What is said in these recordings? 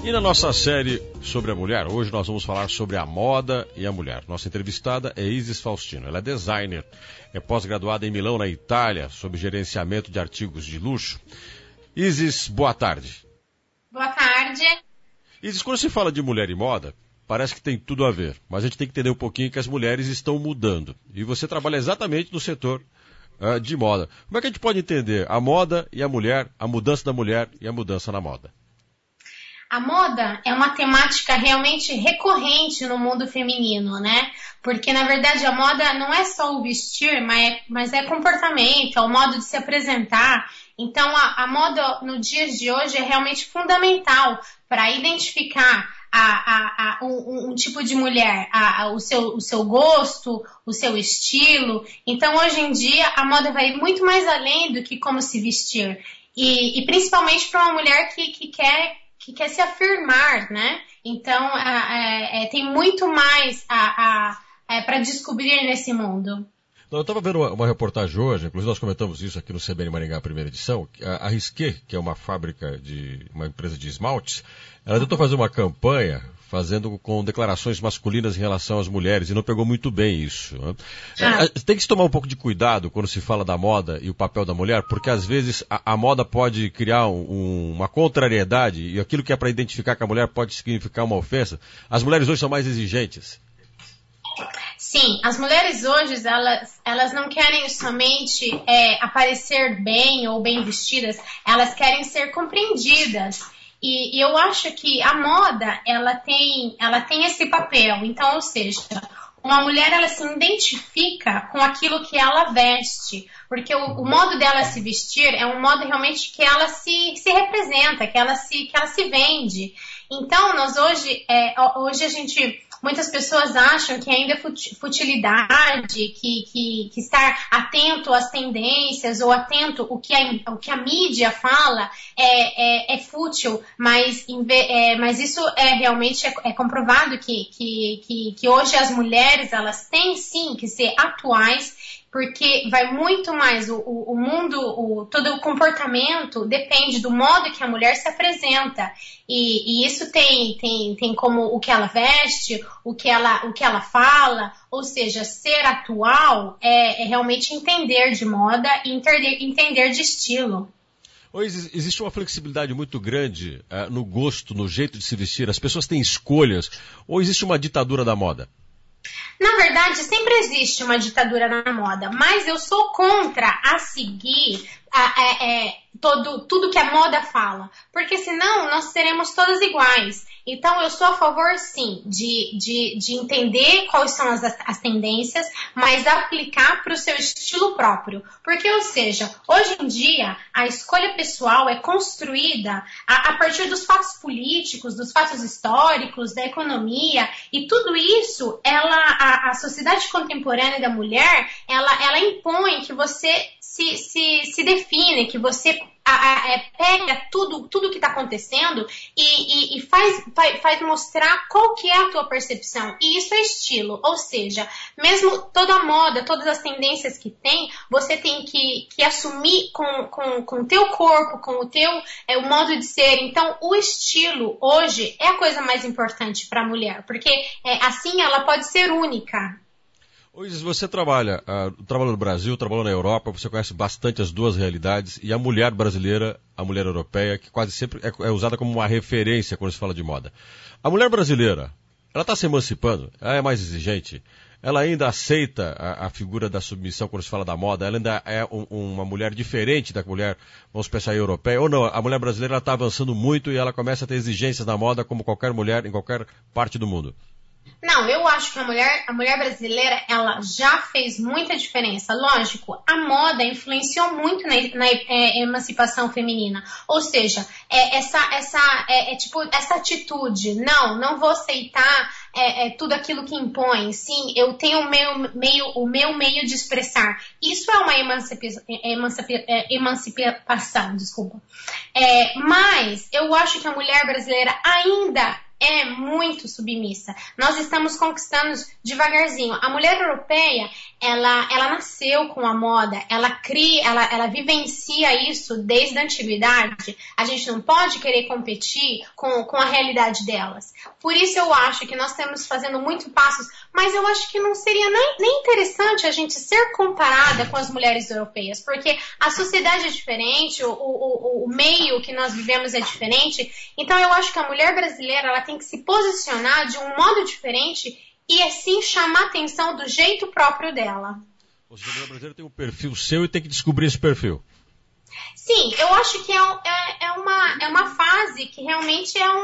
E na nossa série sobre a mulher, hoje nós vamos falar sobre a moda e a mulher. Nossa entrevistada é Isis Faustino. Ela é designer, é pós-graduada em Milão, na Itália, sob gerenciamento de artigos de luxo. Isis, boa tarde. Boa tarde. Isis, quando se fala de mulher e moda, parece que tem tudo a ver, mas a gente tem que entender um pouquinho que as mulheres estão mudando. E você trabalha exatamente no setor de moda. Como é que a gente pode entender a moda e a mulher, a mudança da mulher e a mudança na moda? A moda é uma temática realmente recorrente no mundo feminino, né? Porque, na verdade, a moda não é só o vestir, mas é comportamento, é o modo de se apresentar. Então, a moda no dia de hoje é realmente fundamental para identificar um tipo de mulher, o seu gosto, o seu estilo. Então, hoje em dia, a moda vai muito mais além do que como se vestir. E principalmente para uma mulher que quer se afirmar, né? Então, tem muito mais para descobrir nesse mundo. Eu estava vendo uma reportagem hoje, inclusive nós comentamos isso aqui no CBN Maringá, primeira edição, a Risqué, que é uma fábrica uma empresa de esmaltes, ela tentou fazer uma campanha fazendo com declarações masculinas em relação às mulheres, e não pegou muito bem isso. Né? Tem que se tomar um pouco de cuidado quando se fala da moda e o papel da mulher, porque às vezes a moda pode criar uma contrariedade, e aquilo que é para identificar com a mulher pode significar uma ofensa. As mulheres hoje são mais exigentes. Sim, as mulheres hoje, elas não querem somente aparecer bem ou bem vestidas, elas querem ser compreendidas. E eu acho que a moda, ela tem esse papel. Então, ou seja, uma mulher, ela se identifica com aquilo que ela veste. Porque o modo dela se vestir é um modo realmente que ela se representa, que ela se vende. Então, nós hoje a gente... Muitas pessoas acham que ainda é futilidade, que estar atento às tendências ou atento ao que a mídia fala é fútil, mas isso realmente é comprovado que hoje as mulheres, elas têm sim que ser atuais, porque vai muito mais, o mundo, todo o comportamento depende do modo que a mulher se apresenta. E isso tem como o que ela veste, o que ela fala, ou seja, ser atual é realmente entender de moda e entender de estilo. Existe uma flexibilidade muito grande no gosto, no jeito de se vestir? As pessoas têm escolhas? Ou existe uma ditadura da moda? Na verdade, sempre existe uma ditadura na moda, mas eu sou contra a seguir tudo que a moda fala, porque senão nós seremos todas iguais. Então eu sou a favor sim de entender quais são as tendências, mas aplicar para o seu estilo próprio. Porque, ou seja, hoje em dia a escolha pessoal é construída a partir dos fatos políticos, dos fatos históricos, da economia, e tudo isso, a sociedade contemporânea da mulher, ela impõe que você se define, que você pega tudo que está acontecendo e faz mostrar qual que é a tua percepção. E isso é estilo, ou seja, mesmo toda a moda, todas as tendências que tem, você tem que assumir com o teu corpo, com o teu o modo de ser. Então, o estilo hoje é a coisa mais importante para a mulher, porque assim ela pode ser única. Isis, você trabalha no Brasil, trabalhou na Europa, você conhece bastante as duas realidades, e a mulher brasileira, a mulher europeia, que quase sempre é usada como uma referência quando se fala de moda. A mulher brasileira, ela está se emancipando, ela é mais exigente, ela ainda aceita a figura da submissão quando se fala da moda, ela ainda é uma mulher diferente da mulher, vamos pensar, europeia, ou não, a mulher brasileira está avançando muito e ela começa a ter exigências na moda como qualquer mulher em qualquer parte do mundo. Não, eu acho que a mulher brasileira, ela já fez muita diferença. Lógico, a moda influenciou muito na emancipação feminina. Ou seja, essa atitude, não vou aceitar tudo aquilo que impõe. Sim, eu tenho o meu meio de expressar. Isso é uma emancipação, desculpa. Mas eu acho que a mulher brasileira ainda é muito submissa. Nós estamos conquistando devagarzinho. A mulher europeia, ela nasceu com a moda, ela vivencia isso desde a antiguidade. A gente não pode querer competir com a realidade delas. Por isso eu acho que nós estamos fazendo muito passos, mas eu acho que não seria nem interessante a gente ser comparada com as mulheres europeias, porque a sociedade é diferente, o meio que nós vivemos é diferente. Então eu acho que a mulher brasileira ela tem que se posicionar de um modo diferente e assim chamar atenção do jeito próprio dela. Ou seja, a mulher brasileira tem um perfil seu e tem que descobrir esse perfil. Sim, eu acho que é uma fase que realmente é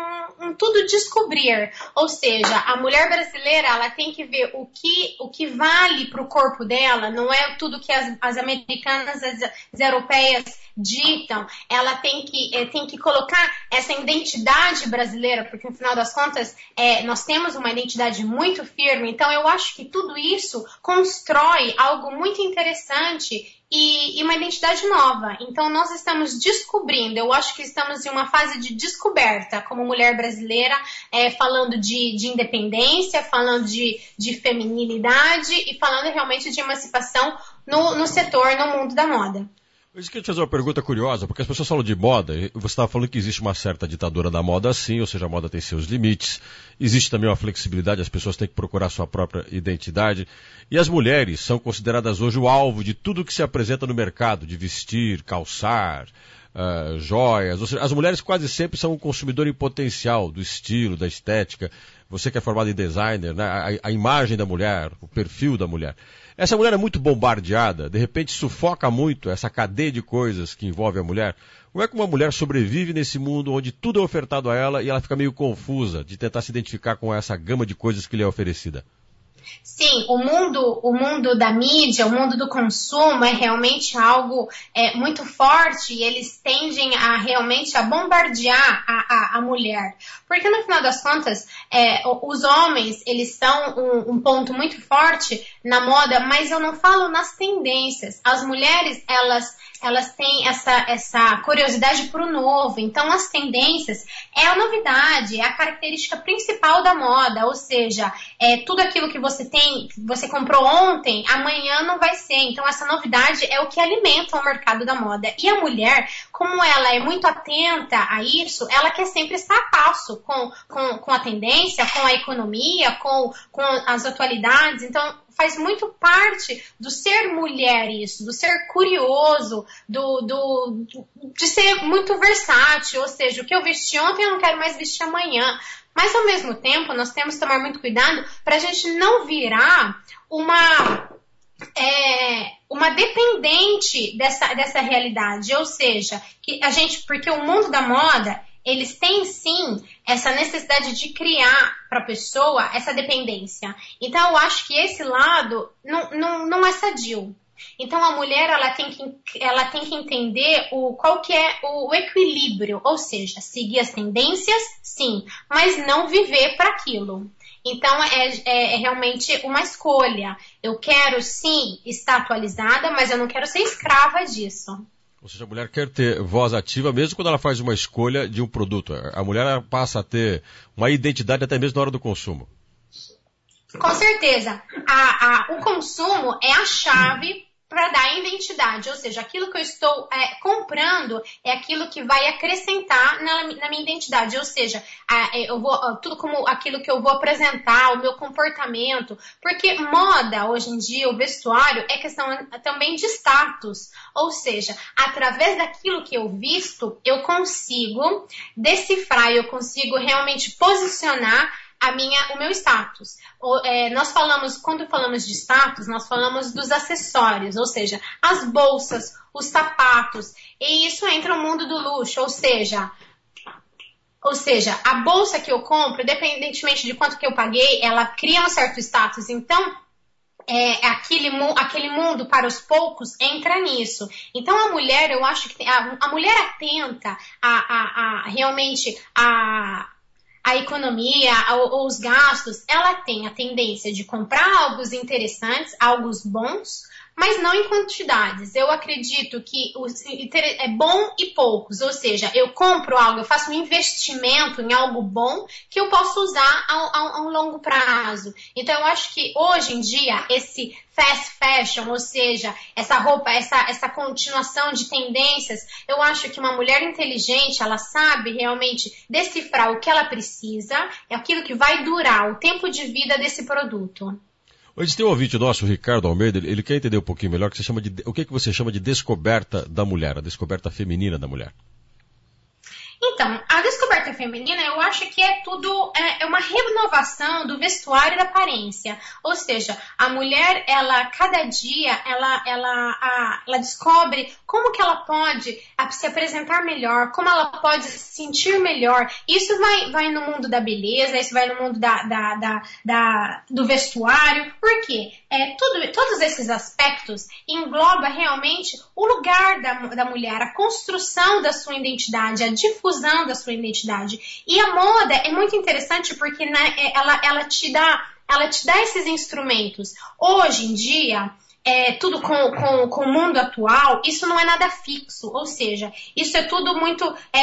um tudo descobrir. Ou seja, a mulher brasileira ela tem que ver o que vale para o corpo dela, não é tudo que as americanas, as europeias ditam. Ela tem que colocar essa identidade brasileira, porque no final das contas nós temos uma identidade muito firme. Então eu acho que tudo isso constrói algo muito interessante e uma identidade nova. Então nós estamos descobrindo, eu acho que estamos em uma fase de descoberta como mulher brasileira, falando de independência, falando de feminilidade e falando realmente de emancipação no setor, no mundo da moda. Eu queria te fazer uma pergunta curiosa, porque as pessoas falam de moda, e você estava falando que existe uma certa ditadura da moda sim, ou seja, a moda tem seus limites, existe também uma flexibilidade, as pessoas têm que procurar sua própria identidade, e as mulheres são consideradas hoje o alvo de tudo que se apresenta no mercado, de vestir, calçar, joias, ou seja, as mulheres quase sempre são um consumidor em potencial do estilo, da estética. Você que é formado em designer, né? A imagem da mulher, o perfil da mulher. Essa mulher é muito bombardeada, de repente sufoca muito essa cadeia de coisas que envolve a mulher. Como é que uma mulher sobrevive nesse mundo onde tudo é ofertado a ela e ela fica meio confusa de tentar se identificar com essa gama de coisas que lhe é oferecida? Sim, o mundo da mídia, o mundo do consumo é realmente algo muito forte e eles tendem a realmente a bombardear a mulher. Porque no final das contas, os homens, eles são um ponto muito forte na moda, mas eu não falo nas tendências. As mulheres, elas têm essa curiosidade para o novo. Então, as tendências é a novidade, é a característica principal da moda. Ou seja, tudo aquilo que você comprou ontem, amanhã não vai ser. Então, essa novidade é o que alimenta o mercado da moda. E a mulher, como ela é muito atenta a isso, ela quer sempre estar a passo com a tendência, com a economia, com as atualidades. Então, faz muito parte do ser mulher isso, do ser curioso, de ser muito versátil, ou seja, o que eu vesti ontem eu não quero mais vestir amanhã. Mas ao mesmo tempo nós temos que tomar muito cuidado para a gente não virar uma dependente dessa realidade, ou seja, porque o mundo da moda eles têm sim essa necessidade de criar para a pessoa essa dependência. Então eu acho que esse lado não é sadio. Então a mulher ela tem que entender qual que é o equilíbrio, ou seja, seguir as tendências, sim, mas não viver para aquilo. Então é realmente uma escolha. Eu quero sim estar atualizada, mas eu não quero ser escrava disso. Ou seja, a mulher quer ter voz ativa mesmo quando ela faz uma escolha de um produto. A mulher passa a ter uma identidade até mesmo na hora do consumo. Com certeza. O consumo é a chave para dar identidade, ou seja, aquilo que eu estou comprando é aquilo que vai acrescentar na minha identidade, ou seja, tudo como aquilo que eu vou apresentar, o meu comportamento, porque moda hoje em dia, o vestuário é questão também de status, ou seja, através daquilo que eu visto, eu consigo decifrar, eu consigo realmente posicionar o meu status. Quando falamos de status, nós falamos dos acessórios, ou seja, as bolsas, os sapatos, e isso entra no mundo do luxo, ou seja, a bolsa que eu compro, independentemente de quanto que eu paguei, ela cria um certo status, então aquele mundo para os poucos entra nisso. Então a mulher, eu acho que a mulher atenta realmente a economia ou os gastos, ela tem a tendência de comprar algo interessantes, algo bons, mas não em quantidades. Eu acredito que é bom e poucos, ou seja, eu compro algo, eu faço um investimento em algo bom que eu posso usar a um longo prazo. Então eu acho que hoje em dia esse fast fashion, ou seja, essa roupa, essa continuação de tendências, eu acho que uma mulher inteligente, ela sabe realmente decifrar o que ela precisa, é aquilo que vai durar, o tempo de vida desse produto. Hoje tem um ouvinte nosso, o Ricardo Almeida, ele quer entender um pouquinho melhor o que você chama de descoberta da mulher, a descoberta feminina da mulher. Então, a descoberta feminina, eu acho que é tudo, é uma renovação do vestuário e da aparência. Ou seja, a mulher, ela, cada dia, ela descobre como que ela pode se apresentar melhor, como ela pode se sentir melhor. Isso vai no mundo da beleza, isso vai no mundo do vestuário. Por quê? Todos esses aspectos engloba realmente o lugar da mulher, a construção da sua identidade, a difusão da sua identidade. E a moda é muito interessante porque, né, ela te dá esses instrumentos. Hoje em dia, tudo com o mundo atual, isso não é nada fixo, ou seja, isso é tudo muito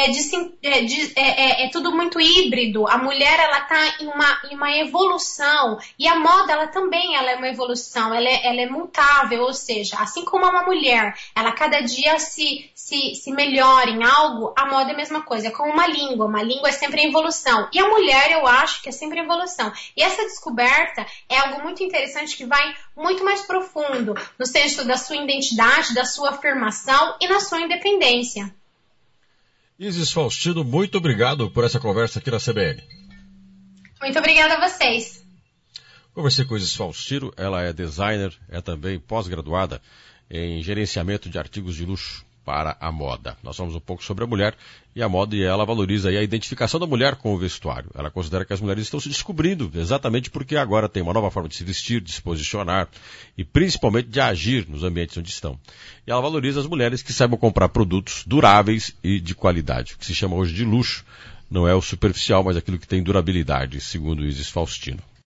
tudo muito híbrido. A mulher, ela está em uma evolução, e a moda, ela também é uma evolução, ela é mutável, ou seja, assim como uma mulher, ela cada dia se melhora em algo, a moda é a mesma coisa, é como uma língua é sempre em evolução, e a mulher, eu acho que é sempre em evolução, e essa descoberta é algo muito interessante que vai muito mais profundo, no sentido da sua identidade, da sua afirmação e na sua independência. Isis Faustino, muito obrigado por essa conversa aqui na CBN. Muito obrigada a vocês. Conversei com Isis Faustino, ela é designer, é também pós-graduada em gerenciamento de artigos de luxo para a moda. Nós falamos um pouco sobre a mulher e a moda, e ela valoriza aí a identificação da mulher com o vestuário. Ela considera que as mulheres estão se descobrindo, exatamente porque agora tem uma nova forma de se vestir, de se posicionar e principalmente de agir nos ambientes onde estão. E ela valoriza as mulheres que saibam comprar produtos duráveis e de qualidade. O que se chama hoje de luxo não é o superficial, mas aquilo que tem durabilidade, segundo Isis Faustino.